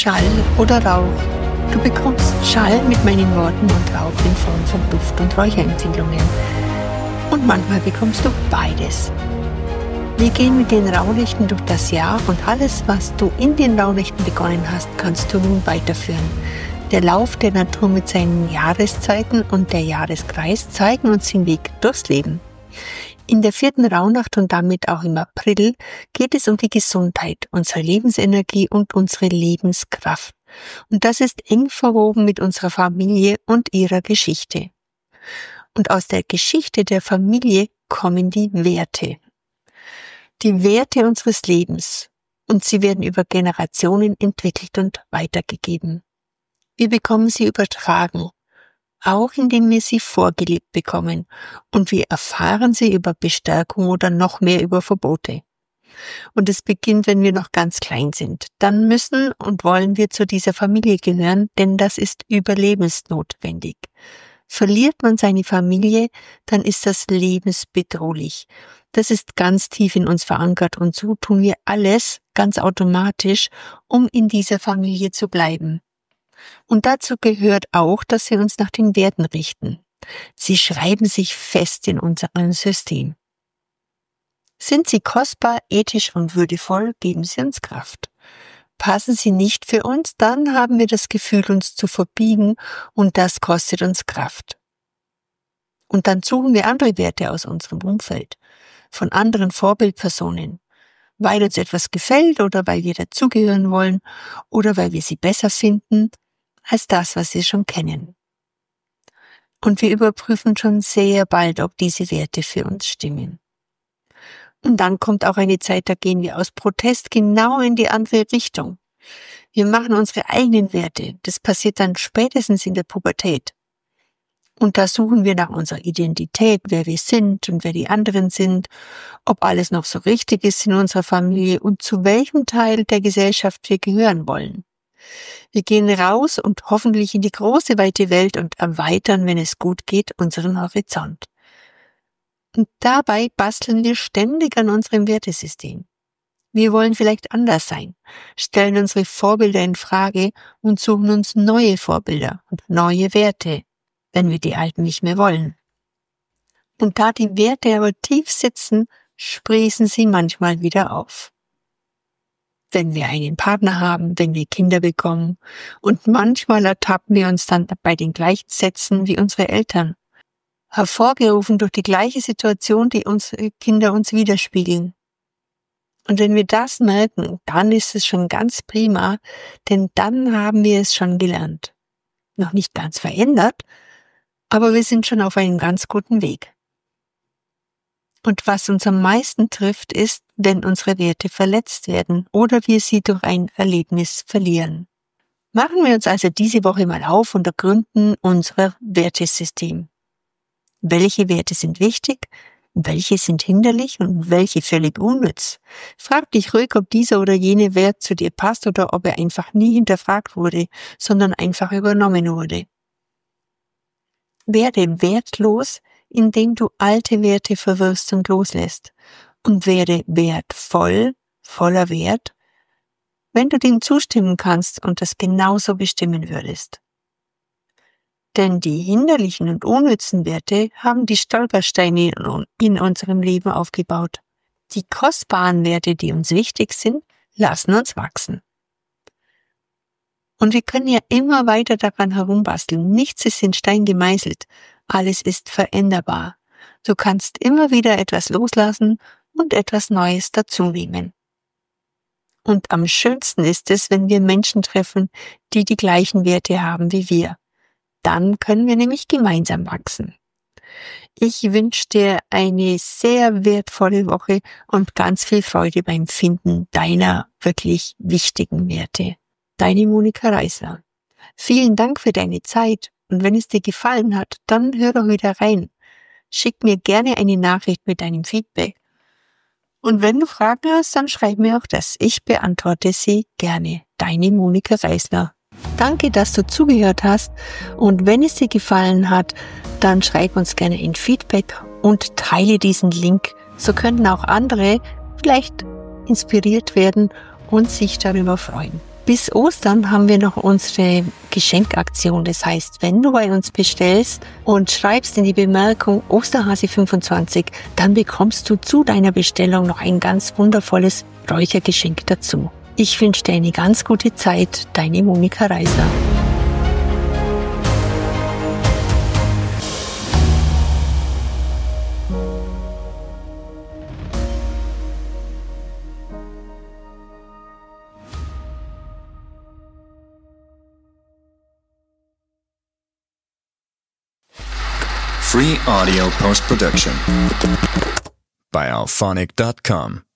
Schall oder Rauch. Du bekommst Schall mit meinen Worten und Rauch in Form von Duft- und Räucherempfindungen. Und manchmal bekommst du beides. Wir gehen mit den Rauhnächten durch das Jahr und alles, was du in den Rauhnächten begonnen hast, kannst du nun weiterführen. Der Lauf der Natur mit seinen Jahreszeiten und der Jahreskreis zeigen uns den Weg durchs Leben. In der 4. Rauhnacht und damit auch im April geht es um die Gesundheit, unsere Lebensenergie und unsere Lebenskraft. Und das ist eng verwoben mit unserer Familie und ihrer Geschichte. Und aus der Geschichte der Familie kommen die Werte. Die Werte unseres Lebens. Und sie werden über Generationen entwickelt und weitergegeben. Wir bekommen sie übertragen, auch indem wir sie vorgelebt bekommen. Und wir erfahren sie über Bestärkung oder noch mehr über Verbote. Und es beginnt, wenn wir noch ganz klein sind. Dann müssen und wollen wir zu dieser Familie gehören, denn das ist überlebensnotwendig. Verliert man seine Familie, dann ist das lebensbedrohlich. Das ist ganz tief in uns verankert und so tun wir alles ganz automatisch, um in dieser Familie zu bleiben. Und dazu gehört auch, dass wir uns nach den Werten richten. Sie schreiben sich fest in unserem System. Sind sie kostbar, ethisch und würdevoll, geben sie uns Kraft. Passen sie nicht für uns, dann haben wir das Gefühl, uns zu verbiegen und das kostet uns Kraft. Und dann suchen wir andere Werte aus unserem Umfeld, von anderen Vorbildpersonen, weil uns etwas gefällt oder weil wir dazugehören wollen oder weil wir sie besser finden als das, was wir schon kennen. Und wir überprüfen schon sehr bald, ob diese Werte für uns stimmen. Und dann kommt auch eine Zeit, da gehen wir aus Protest genau in die andere Richtung. Wir machen unsere eigenen Werte. Das passiert dann spätestens in der Pubertät. Und da suchen wir nach unserer Identität, wer wir sind und wer die anderen sind, ob alles noch so richtig ist in unserer Familie und zu welchem Teil der Gesellschaft wir gehören wollen. Wir gehen raus und hoffentlich in die große, weite Welt und erweitern, wenn es gut geht, unseren Horizont. Und dabei basteln wir ständig an unserem Wertesystem. Wir wollen vielleicht anders sein, stellen unsere Vorbilder in Frage und suchen uns neue Vorbilder und neue Werte, wenn wir die alten nicht mehr wollen. Und da die Werte aber tief sitzen, sprießen sie manchmal wieder auf. Wenn wir einen Partner haben, wenn wir Kinder bekommen und manchmal ertappen wir uns dann bei den gleichen Sätzen wie unsere Eltern. Hervorgerufen durch die gleiche Situation, die unsere Kinder uns widerspiegeln. Und wenn wir das merken, dann ist es schon ganz prima, denn dann haben wir es schon gelernt. Noch nicht ganz verändert, aber wir sind schon auf einem ganz guten Weg. Und was uns am meisten trifft, ist, wenn unsere Werte verletzt werden oder wir sie durch ein Erlebnis verlieren. Machen wir uns also diese Woche mal auf und ergründen unser Wertesystem. Welche Werte sind wichtig, welche sind hinderlich und welche völlig unnütz? Frag dich ruhig, ob dieser oder jene Wert zu dir passt oder ob er einfach nie hinterfragt wurde, sondern einfach übernommen wurde. Werde wertlos, indem du alte Werte verwirfst und loslässt. Und werde wertvoll, voller Wert, wenn du dem zustimmen kannst und das genauso bestimmen würdest. Denn die hinderlichen und unnützen Werte haben die Stolpersteine in unserem Leben aufgebaut. Die kostbaren Werte, die uns wichtig sind, lassen uns wachsen. Und wir können ja immer weiter daran herumbasteln. Nichts ist in Stein gemeißelt. Alles ist veränderbar. Du kannst immer wieder etwas loslassen und etwas Neues dazunehmen. Und am schönsten ist es, wenn wir Menschen treffen, die die gleichen Werte haben wie wir. Dann können wir nämlich gemeinsam wachsen. Ich wünsche dir eine sehr wertvolle Woche und ganz viel Freude beim Finden deiner wirklich wichtigen Werte. Deine Monika Reisler. Vielen Dank für deine Zeit und wenn es dir gefallen hat, dann hör doch wieder rein. Schick mir gerne eine Nachricht mit deinem Feedback. Und wenn du Fragen hast, dann schreib mir auch das. Ich beantworte sie gerne. Deine Monika Reisler. Danke, dass du zugehört hast und wenn es dir gefallen hat, dann schreib uns gerne ein Feedback und teile diesen Link. So können auch andere vielleicht inspiriert werden und sich darüber freuen. Bis Ostern haben wir noch unsere Geschenkaktion. Das heißt, wenn du bei uns bestellst und schreibst in die Bemerkung Osterhasi25, dann bekommst du zu deiner Bestellung noch ein ganz wundervolles Räuchergeschenk dazu. Ich wünsche dir eine ganz gute Zeit, deine Monika Reiser. Free audio post-production by alphonic.com.